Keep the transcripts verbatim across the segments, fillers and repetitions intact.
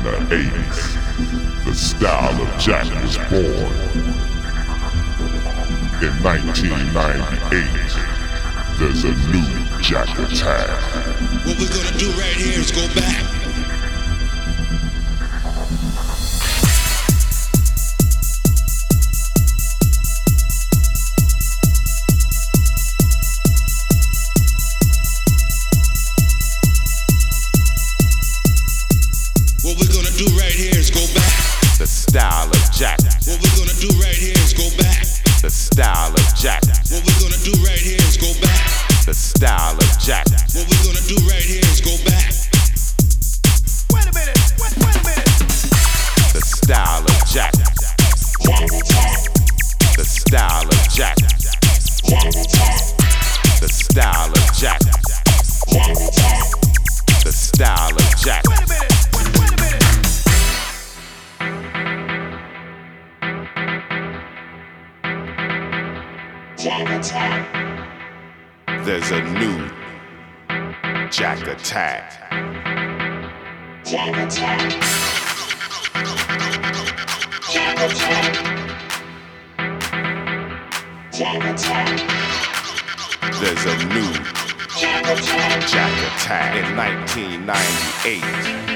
the eighties, the style of Jack was born. In nineteen ninety-eight, there's a new Jack Attack. What we're gonna do right here is go back. What we're gonna do right here is go back. The style of Jack. What we're gonna do right here is go back. The style of Jack. What we're gonna do right here is go back. The style of Jack. What we're gonna do right here is go back. Wait a minute. Wait, wait a minute. The style of Jack. The style of Jack. The style of Jack. The style of Jack. Wait a minute. Wait, wait a minute. Jack Attack. There's a new Jack Attack. Jack Attack. Jack Attack. Jack Attack. There's a new Jack Attack. Jack Attack in nineteen ninety-eight.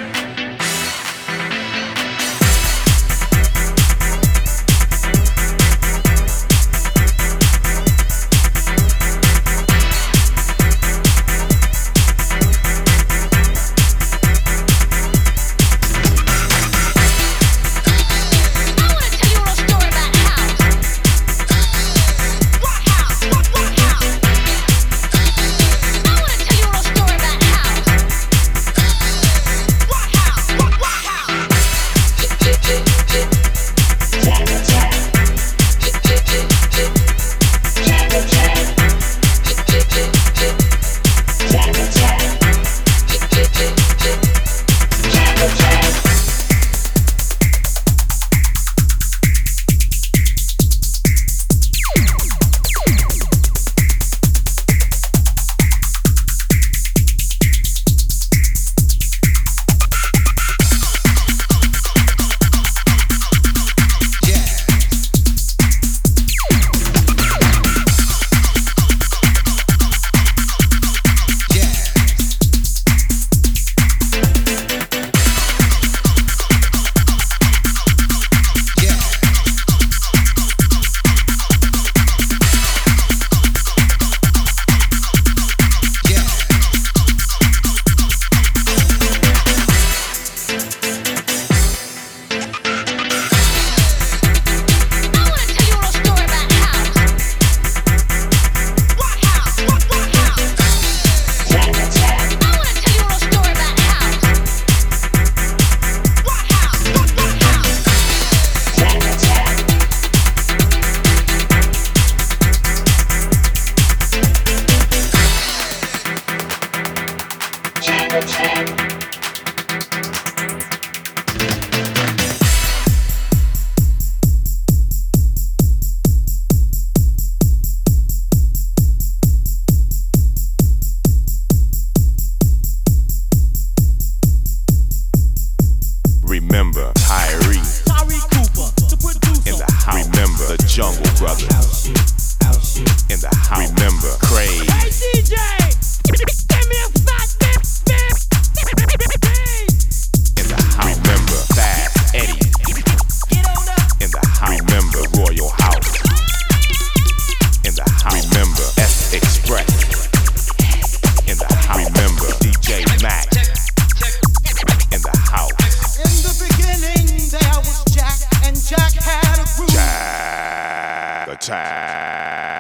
Remember Tyree, Tyree Cooper, the producer. In the house. Remember the Jungle Brothers. Out shit, out shit. In the house. Remember Craig. Hey D J, give me a fat bit, bit, In the house. Remember Fast Eddie. Get on up. In the house. Remember Royal House. In the house. Remember S Express. In the house. Remember D J Mac. In the house. In the beginning, there was Jack, and Jack had a groove. Jack Attack.